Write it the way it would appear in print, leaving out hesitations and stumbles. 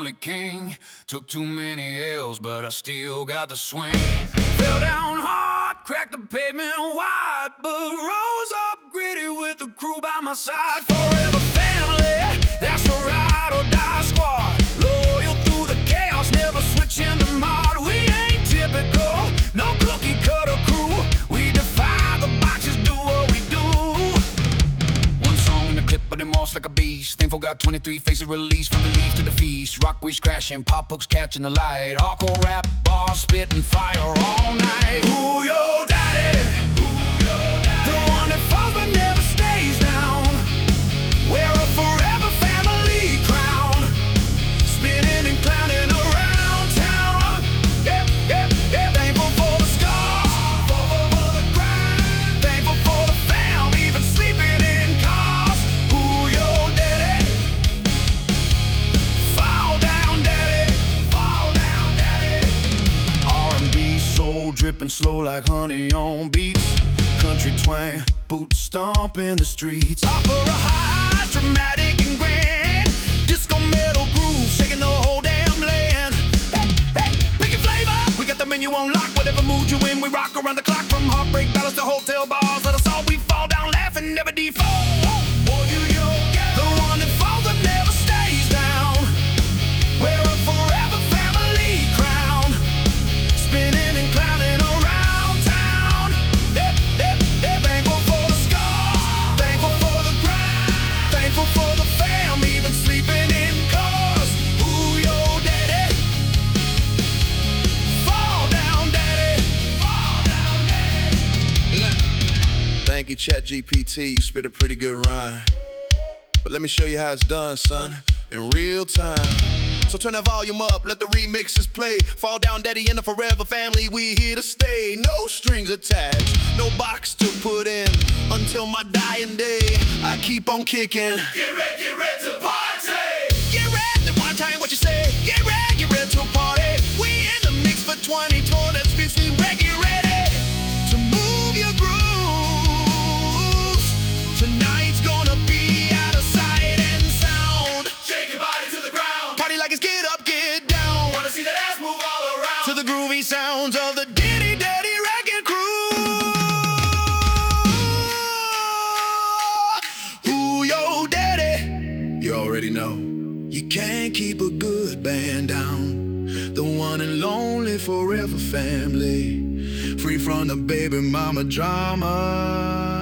family king. Took too many L's, but I still got the swing. Fell down hard, cracked the pavement wide, but rose up gritty with the crew by my side. Forever family, that's the ride or die squad. Loyal through the chaos, never switching the mod. We ain't typical, no cookie cutter crew. We defy the boxes, do what we do. One song in the clip, but them moss like a beast. Thankful got 23 faces released from the leaf to the feast. Rock wish crashing, pop hooks catching the light. Hardcore rap, bars spitting fire all night. Who your daddy? The one that falls but never stays down. Wear a forever family crown, spinning and clowning around town. Yeah, yeah, yeah. Thankful for the scars, for the grind. Thankful for the fam, even sleeping in cars. Who your daddy? Fall down, daddy. Fall down, daddy. R&B soul dripping slow like honey on beats. Country twang, boot stomp in the streets. Offer a high, dramatic and grand. Disco metal groove, shaking the whole damn land. Hey, hey, pick your flavor. We got the menu on lock, whatever mood you in. We rock around the clock, from heartbreak ballads to hotel bars. Let us all, we fall down laughing, never default. Boy, you get the one that falls but never stays down. Wear a forever family crown, spinning and clowning around town. Yeah, yeah, yeah. Thankful for the scars, thankful for the grind, thankful for the fam, even sleeping in cars. Who your daddy? Fall down, daddy. Fall down, daddy. Thank you, ChatGPT, you spit a pretty good rhyme. But let me show you how it's done, son, in real time. So turn that volume up, let the remixes play. Fall down, daddy, and the forever family, we here to stay. No strings attached, no box to put in. Until my dying day, I keep on kicking. Get ready to party. Get ready, one time what you say. Get ready to party. We in the mix for 2020, that's busy, reggae ready to move your grooves. Tonight's gonna be out of sight and sound. Shake your body to the ground. Party like it's get up, get down. Wanna see that ass move all around. To the groovy sounds of the Diddy Daddy Wrecking Crew. Who your daddy? You already know. You can't keep a good band down. The one and lonely forever family, free from the baby mama drama.